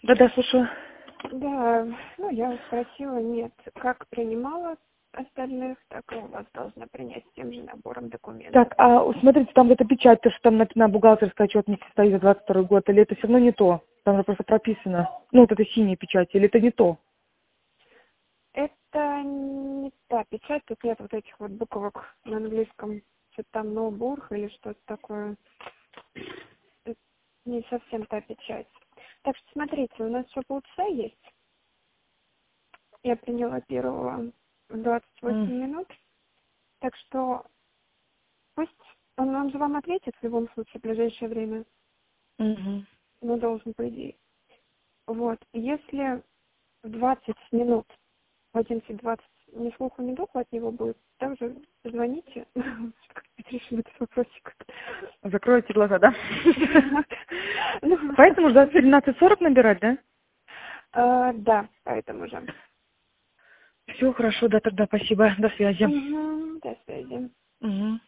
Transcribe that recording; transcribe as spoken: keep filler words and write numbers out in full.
Да-да, слушаю. Да, ну я спросила, нет, как принимала остальных, так и у вас должна принять с тем же набором документов. Так, а смотрите, там вот эта печать, то, что там на, на бухгалтерской отчетности стоит за двадцать второй год, или это все равно не то? Там же просто прописано. Ну, вот эта синяя печать, или это не то? Это не та печать, тут нет вот этих вот буквок на английском, что-то там ноубург или что-то такое. Это не совсем та печать. Так что смотрите, у нас еще полчаса есть. Я приняла первого в двадцать восемь Mm. минут. Так что пусть он, он же вам ответит в любом случае в ближайшее время. Угу. Ну, должен, по идее. Вот. Если в двадцать минут, в одиннадцать двадцать, ни слуху, ни духу от него будет, также звоните. Решим этот вопросик. Закройте глаза, да? Ну, Поэтому ждать тринадцать сорок набирать, да? а, да, поэтому же. Все хорошо, да, тогда спасибо. До связи. Угу, до связи. Угу.